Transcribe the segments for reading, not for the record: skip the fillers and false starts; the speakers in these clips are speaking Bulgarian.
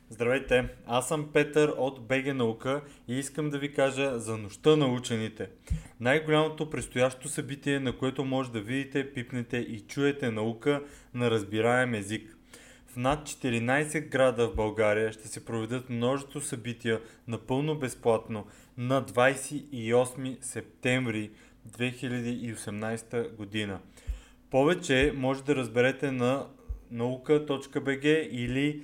Здравейте, аз съм Петър от БГ Наука и искам да ви кажа за Нощта на учените. Най-голямото предстоящо събитие, на което може да видите, пипнете и чуете наука на разбираем език. В над 14 града в България ще се проведат множество събития напълно безплатно на 28 септември 2018 година. Повече може да разберете на nauka.bg или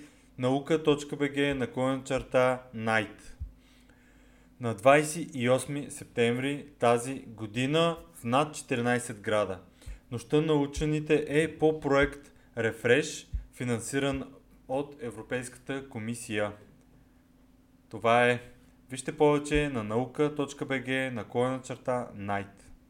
nauka.bg/night на 28 септември тази година в над 14 града. Нощта на учените е по проект Refresh, финансиран от Европейската комисия. Това е. Вижте повече на nauka.bg/night.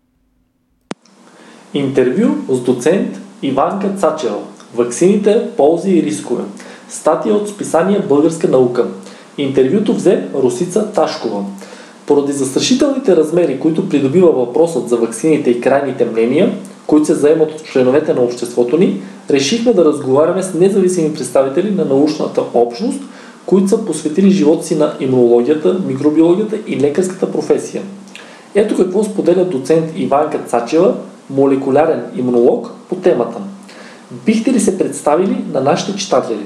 Интервю с доцент Иванка Цачева. Ваксините, ползи и рискове. Статия от списание Българска наука. Интервюто взе Росица Ташкова. Поради застрашителните размери, които придобива въпросът за ваксините и крайните мнения, които се заемат от членовете на обществото ни, решихме да разговаряме с независими представители на научната общност, които са посветили живота си на имунологията, микробиологията и лекарската професия. Ето какво споделя доцент Иванка Цачева, молекулярен имунолог, по темата. Бихте ли се представили на нашите читатели?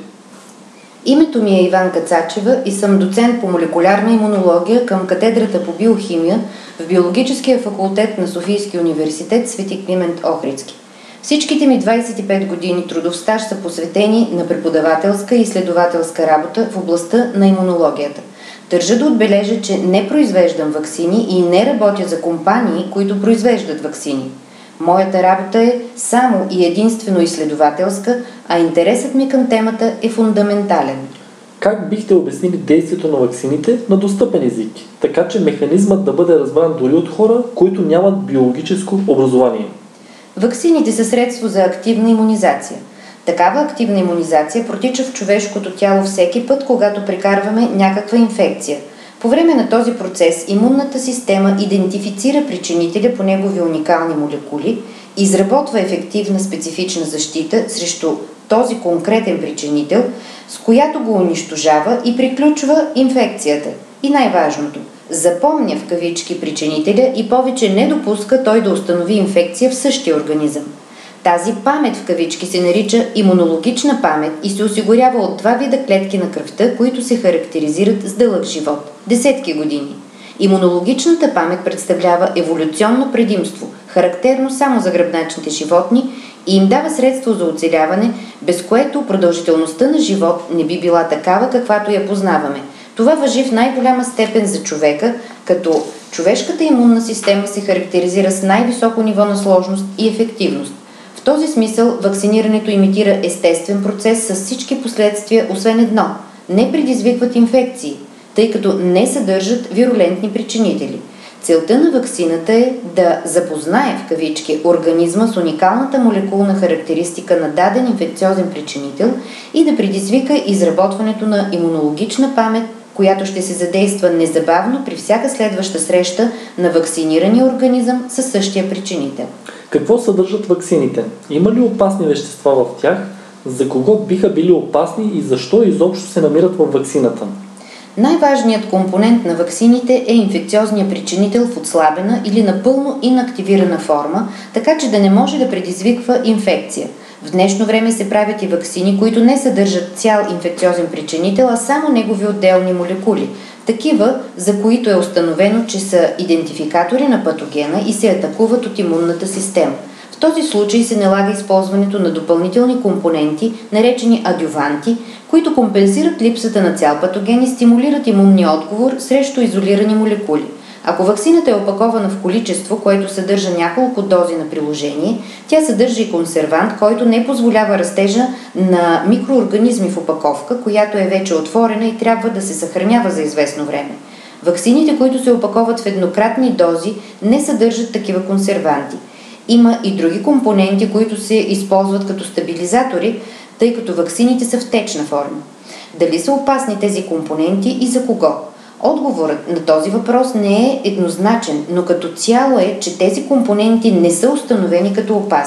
Името ми е Иванка Цачева и съм доцент по молекулярна имунология към катедрата по биохимия в Биологическия факултет на Софийския университет Свети Климент Охридски. Всичките ми 25 години трудов стаж са посветени на преподавателска и изследователска работа в областта на имунологията. Държа да отбележа, че не произвеждам ваксини и не работя за компании, които произвеждат ваксини. Моята работа е само и единствено изследователска, а интересът ми към темата е фундаментален. Как бихте обяснили действието на ваксините на достъпен език, така че механизмът да бъде разбран дори от хора, които нямат биологическо образование? Ваксините са средство за активна имунизация. Такава активна имунизация протича в човешкото тяло всеки път, когато прекарваме някаква инфекция. По време на този процес имунната система идентифицира причинителя по негови уникални молекули, изработва ефективна специфична защита срещу този конкретен причинител, с която го унищожава и приключва инфекцията. И най-важното – запомня в кавички причинителя и повече не допуска той да установи инфекция в същия организъм. Тази памет в кавички се нарича имунологична памет и се осигурява от два вида клетки на кръвта, които се характеризират с дълъг живот – десетки години. Имунологичната памет представлява еволюционно предимство, характерно само за гръбначните животни и им дава средство за оцеляване, без което продължителността на живот не би била такава, каквато я познаваме. Това важи в най-голяма степен за човека, като човешката имунна система се характеризира с най-високо ниво на сложност и ефективност. В този смисъл вакцинирането имитира естествен процес с всички последствия, освен едно – не предизвикват инфекции, тъй като не съдържат вирулентни причинители. Целта на ваксината е да запознае в кавички организма с уникалната молекулна характеристика на даден инфекциозен причинител и да предизвика изработването на имунологична памет, която ще се задейства незабавно при всяка следваща среща на вакцинирания организъм със същия причинител. Какво съдържат ваксините? Има ли опасни вещества в тях? За кого биха били опасни и защо изобщо се намират във ваксината? Най-важният компонент на ваксините е инфекциозният причинител в отслабена или напълно инактивирана форма, така че да не може да предизвиква инфекция. В днешно време се правят и ваксини, които не съдържат цял инфекциозен причинител, а само негови отделни молекули. Такива, за които е установено, че са идентификатори на патогена и се атакуват от имунната система. В този случай се налага използването на допълнителни компоненти, наречени адюванти, които компенсират липсата на цял патоген и стимулират имунния отговор срещу изолирани молекули. Ако ваксината е опакована в количество, което съдържа няколко дози на приложение, тя съдържа и консервант, който не позволява растежа на микроорганизми в опаковка, която е вече отворена и трябва да се съхранява за известно време. Ваксините, които се опаковат в еднократни дози, не съдържат такива консерванти. Има и други компоненти, които се използват като стабилизатори, тъй като ваксините са в течна форма. Дали са опасни тези компоненти и за кого? Отговорът на този въпрос не е еднозначен, но като цяло е, че тези компоненти не са установени като опасни.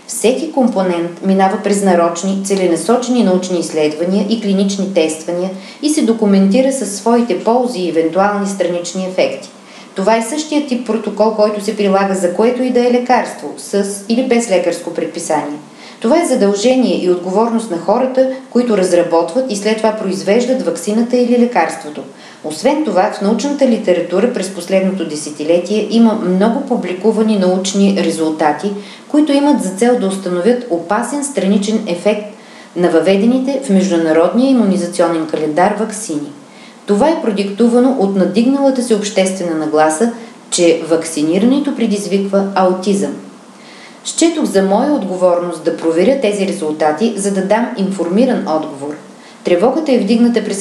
Всеки компонент минава през нарочни, целенасочени научни изследвания и клинични тествания и се документира със своите ползи и евентуални странични ефекти. Това е същия тип протокол, който се прилага за което и да е лекарство, с или без лекарско предписание. Това е задължение и отговорност на хората, които разработват и след това произвеждат ваксината или лекарството. Освен това, в научната литература през последното десетилетие има много публикувани научни резултати, които имат за цел да установят опасен страничен ефект на въведените в Международния имунизационен календар ваксини. Това е продиктувано от надигналата се обществена нагласа, че вакцинирането предизвиква аутизъм. Счетох за моя отговорност да проверя тези резултати, за да дам информиран отговор. Тревогата е вдигната през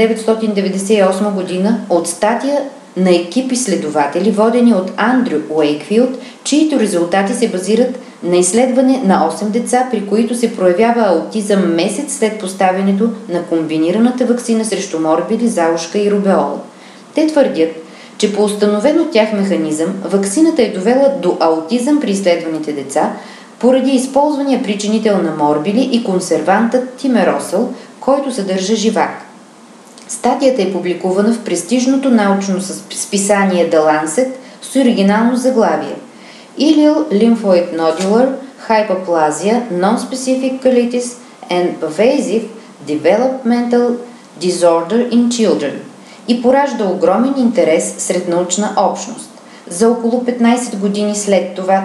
1998 година от статия на екип изследователи, водени от Андрю Уейкфилд, чието резултати се базират на изследване на 8 деца, при които се проявява аутизъм месец след поставянето на комбинираната ваксина срещу морбили, заушка и рубеола. Те твърдят, че по установен от тях механизъм, ваксината е довела до аутизъм при изследваните деца, поради използвания причинител на морбили и консервантът тимеросъл, който съдържа живак. Статията е публикувана в престижното научно списание The Lancet с оригинално заглавие Ileal lymphoid nodular hyperplasia non-specific colitis and pervasive developmental disorder in children и поражда огромен интерес сред научна общност. За около 15 години след това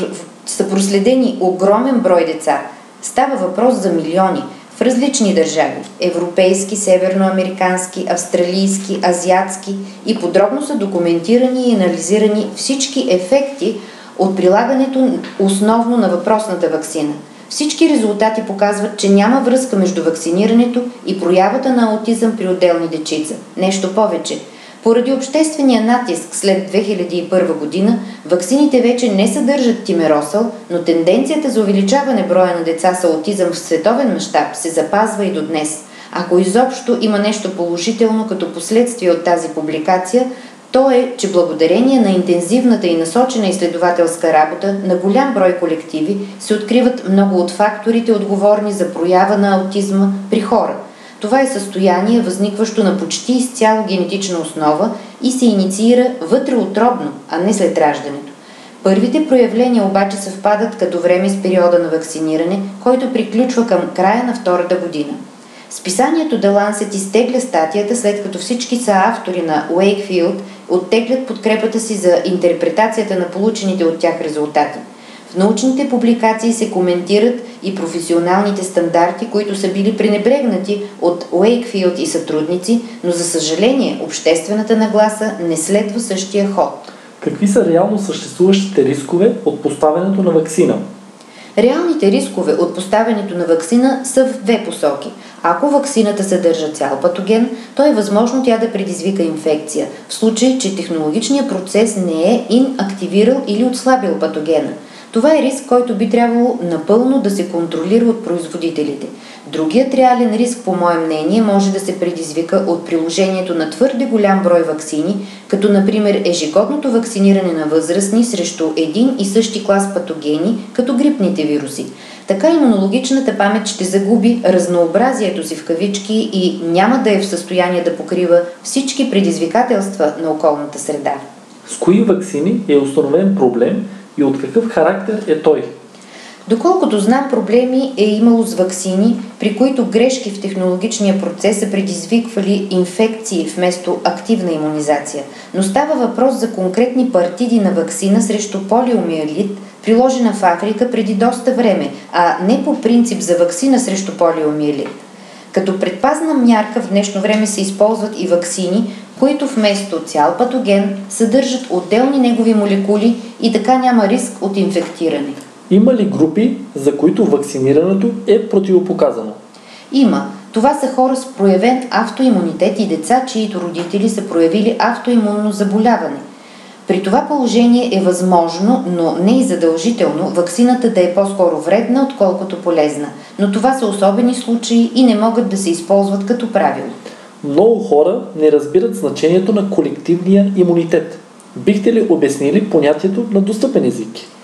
са проследени огромен брой деца. Става въпрос за милиони в различни държави – европейски, северноамерикански, австралийски, азиатски, и подробно са документирани и анализирани всички ефекти от прилагането основно на въпросната ваксина. Всички резултати показват, че няма връзка между вакцинирането и проявата на аутизъм при отделни дечица. Нещо повече. Поради обществения натиск след 2001 година, ваксините вече не съдържат тимеросъл, но тенденцията за увеличаване броя на деца с аутизъм в световен мащаб се запазва и до днес. Ако изобщо има нещо положително като последствие от тази публикация, то е, че благодарение на интензивната и насочена изследователска работа на голям брой колективи се откриват много от факторите, отговорни за проява на аутизма при хора. Това е състояние, възникващо на почти изцяло генетична основа и се инициира вътреутробно, а не след раждането. Първите проявления обаче съвпадат като време с периода на вакциниране, който приключва към края на втората година. Списанието The Lancet изтегля статията, след като всички са автори на Уейкфилд оттеглят подкрепата си за интерпретацията на получените от тях резултати. В научните публикации се коментират и професионалните стандарти, които са били пренебрегнати от Уейкфилд и сътрудници, но за съжаление обществената нагласа не следва същия ход. Какви са реално съществуващите рискове от поставянето на ваксина? Реалните рискове от поставянето на ваксина са в две посоки. Ако ваксината съдържа цял патоген, то е възможно тя да предизвика инфекция, в случай, че технологичният процес не е инактивирал или отслабил патогена. Това е риск, който би трябвало напълно да се контролира от производителите. Другият реален риск, по мое мнение, може да се предизвика от приложението на твърде голям брой ваксини, като например ежегодното вакциниране на възрастни срещу един и същи клас патогени, като грипните вируси. Така имунологичната памет ще загуби разнообразието си в кавички и няма да е в състояние да покрива всички предизвикателства на околната среда. С кои ваксини е установен проблем и от какъв характер е той? Доколкото знам, проблеми е имало с ваксини, при които грешки в технологичния процес са предизвиквали инфекции вместо активна имунизация. Но става въпрос за конкретни партиди на ваксина срещу полиомиелит, приложена в Африка преди доста време, а не по принцип за ваксина срещу полиомиелит. Като предпазна мярка в днешно време се използват и ваксини, които вместо цял патоген съдържат отделни негови молекули и така няма риск от инфектиране. Има ли групи, за които вакцинирането е противопоказано? Има. Това са хора с проявен автоимунитет и деца, чието родители са проявили автоимунно заболяване. При това положение е възможно, но не и задължително, ваксината да е по-скоро вредна, отколкото полезна. Но това са особени случаи и не могат да се използват като правило. Много хора не разбират значението на колективния имунитет. Бихте ли обяснили понятието на достъпен език?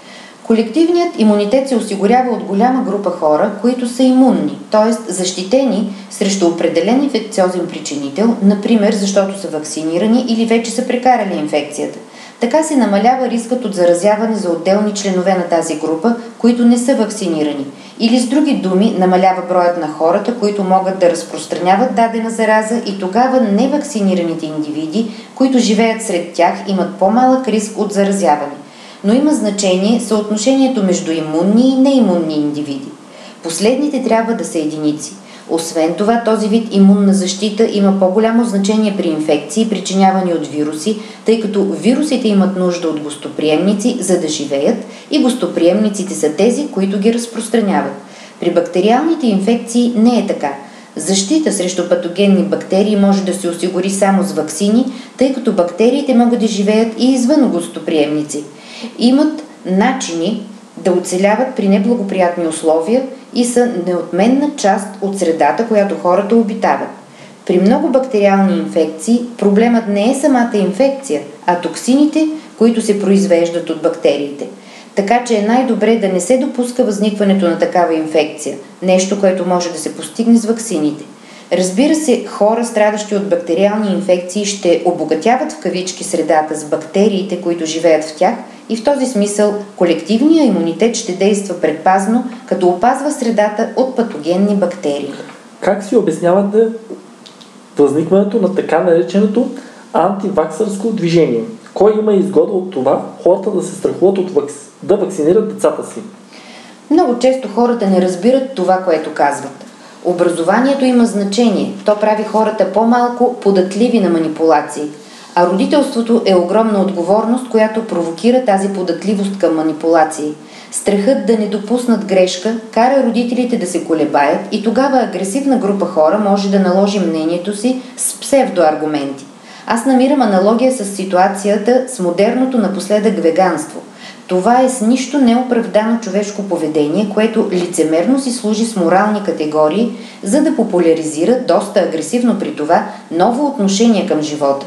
Колективният имунитет се осигурява от голяма група хора, които са имунни, т.е. защитени срещу определен инфекциозен причинител, например защото са вакцинирани или вече са прекарали инфекцията. Така се намалява рискът от заразяване за отделни членове на тази група, които не са вакцинирани. Или с други думи, намалява броят на хората, които могат да разпространяват дадена зараза и тогава невакцинираните индивиди, които живеят сред тях, имат по-малък риск от заразяване. Но има значение съотношението между имунни и неимунни индивиди. Последните трябва да са единици. Освен това, този вид имунна защита има по-голямо значение при инфекции, причинявани от вируси, тъй като вирусите имат нужда от гостоприемници, за да живеят, и гостоприемниците са тези, които ги разпространяват. При бактериалните инфекции не е така. Защита срещу патогенни бактерии може да се осигури само с ваксини, тъй като бактериите могат да живеят и извън гостоприемници. Имат начини да оцеляват при неблагоприятни условия и са неотменна част от средата, която хората обитават. При много бактериални инфекции проблемът не е самата инфекция, а токсините, които се произвеждат от бактериите. Така че е най-добре да не се допуска възникването на такава инфекция, нещо, което може да се постигне с ваксините. Разбира се, хора, страдащи от бактериални инфекции, ще обогатяват в кавички средата с бактериите, които живеят в тях, и в този смисъл колективният имунитет ще действа предпазно, като опазва средата от патогенни бактерии. Как си обяснявате възникването на така нареченото антиваксърско движение? Кой има изгода от това хората да се страхуват да вакцинират децата си? Много често хората не разбират това, което казват. Образованието има значение. То прави хората по-малко податливи на манипулации. А родителството е огромна отговорност, която провокира тази податливост към манипулации. Страхът да не допуснат грешка кара родителите да се колебаят и тогава агресивна група хора може да наложи мнението си с псевдоаргументи. Аз намирам аналогия с ситуацията с модерното напоследък веганство. Това е с нищо неоправдано човешко поведение, което лицемерно си служи с морални категории, за да популяризира доста агресивно при това ново отношение към живота.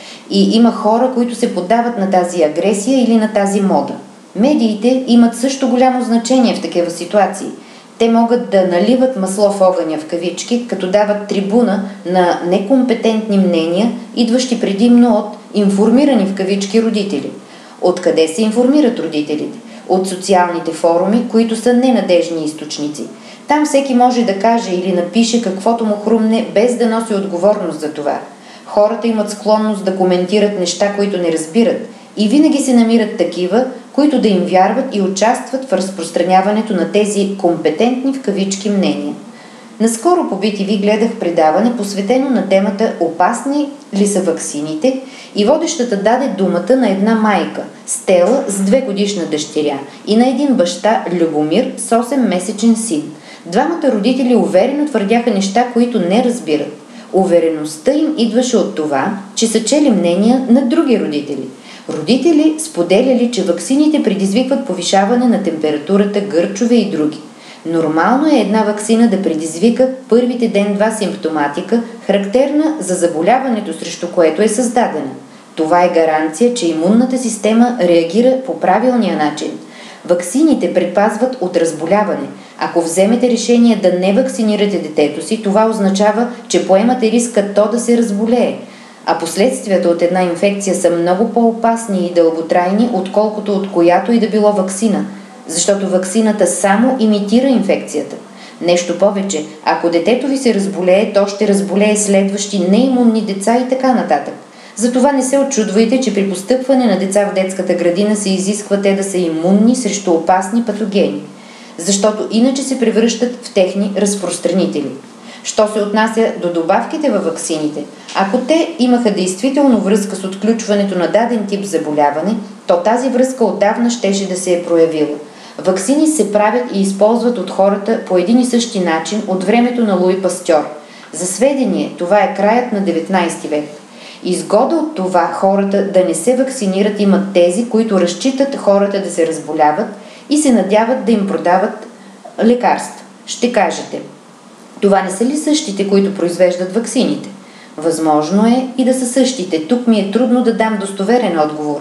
И има хора, които се поддават на тази агресия или на тази мода. Медиите имат също голямо значение в такива ситуации. Те могат да наливат масло в огъня в кавички, като дават трибуна на некомпетентни мнения, идващи предимно от информирани в кавички родители. Откъде се информират родителите? От социалните форуми, които са ненадежни източници. Там всеки може да каже или напише каквото му хрумне, без да носи отговорност за това. Хората имат склонност да коментират неща, които не разбират, и винаги се намират такива, които да им вярват и участват в разпространяването на тези компетентни в кавички мнения. Наскоро по BTV гледах предаване, посветено на темата «Опасни ли са ваксините?» и водещата даде думата на една майка, Стела, с 2-годишна дъщеря, и на един баща, Любомир, с 8-месечен син. Двамата родители уверено твърдяха неща, които не разбират. Увереността им идваше от това, че са чели мнения на други родители. Родители споделяли, че ваксините предизвикват повишаване на температурата, гърчове и други. Нормално е една ваксина да предизвика първите ден-два симптоматика, характерна за заболяването, срещу което е създадена. Това е гаранция, че имунната система реагира по правилния начин. Ваксините предпазват от разболяване. Ако вземете решение да не вакцинирате детето си, това означава, че поемате риска то да се разболее. А последствията от една инфекция са много по-опасни и дълготрайни, отколкото от която и да било ваксина, защото ваксината само имитира инфекцията. Нещо повече, ако детето ви се разболее, то ще разболее следващи неимунни деца и така нататък. Затова не се очудвайте, че при постъпване на деца в детската градина се изисква те да са имунни срещу опасни патогени, защото иначе се превръщат в техни разпространители. Що се отнася до добавките във ваксините, ако те имаха действително връзка с отключването на даден тип заболяване, то тази връзка отдавна щеше да се е проявила. Ваксини се правят и използват от хората по един и същи начин от времето на Луи Пастьор. За сведение, това е краят на 19 век. Изгода от това хората да не се вакцинират имат тези, които разчитат хората да се разболяват и се надяват да им продават лекарства. Ще кажете, това не са ли същите, които произвеждат ваксините? Възможно е и да са същите. Тук ми е трудно да дам достоверен отговор.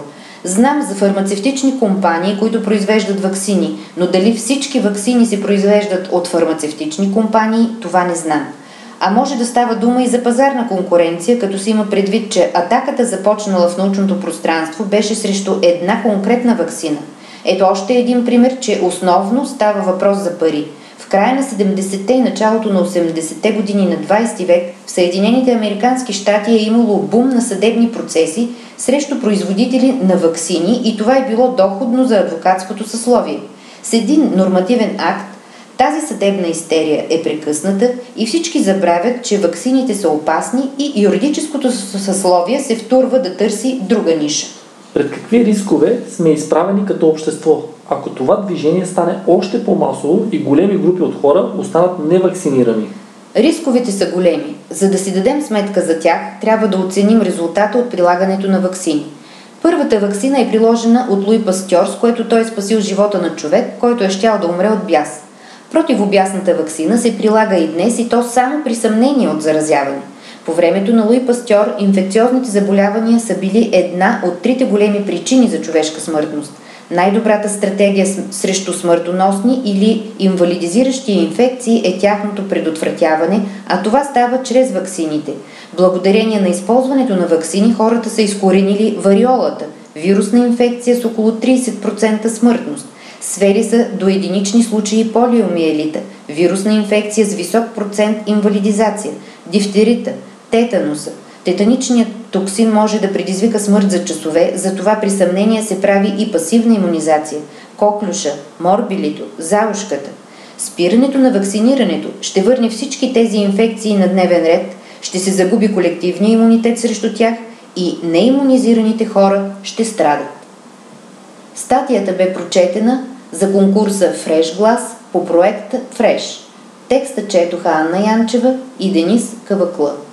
Знам за фармацевтични компании, които произвеждат ваксини, но дали всички ваксини се произвеждат от фармацевтични компании, това не знам. А може да става дума и за пазарна конкуренция, като се има предвид, че атаката, започнала в научното пространство, беше срещу една конкретна ваксина. Ето още един пример, че основно става въпрос за пари. В края на 70-те и началото на 80-те години на 20 век в Съединените американски щати е имало бум на съдебни процеси срещу производители на ваксини и това е било доходно за адвокатското съсловие. С един нормативен акт тази съдебна истерия е прекъсната и всички забравят, че ваксините са опасни и юридическото съсловие се втурва да търси друга ниша. Пред какви рискове сме изправени като общество, ако това движение стане още по-масово и големи групи от хора останат невакцинирани? Рисковете са големи. За да си дадем сметка за тях, трябва да оценим резултата от прилагането на ваксини. Първата ваксина е приложена от Луи Пастьор, с което той е спасил живота на човек, който е щял да умре от бяс. Противобясната ваксина се прилага и днес и то само при съмнение от заразяване. По времето на Луи Пастьор инфекциозните заболявания са били една от трите големи причини за човешка смъртност. Най-добрата стратегия срещу смъртоносни или инвалидизиращи инфекции е тяхното предотвратяване, а това става чрез ваксините. Благодарение на използването на ваксини хората са изкоренили вариолата, вирусна инфекция с около 30% смъртност. Свели са до единични случаи полиомиелита, вирусна инфекция с висок процент инвалидизация, дифтерита, тетануса. Тетаничният токсин може да предизвика смърт за часове, затова при съмнение се прави и пасивна имунизация, коклюша, морбилито, заушката. Спирането на вакцинирането ще върне всички тези инфекции на дневен ред, ще се загуби колективния имунитет срещу тях и неимунизираните хора ще страдат. Статията бе прочетена за конкурса Fresh Глас по проекта Fresh. Текста четоха Анна Янчева и Денис Кавакла.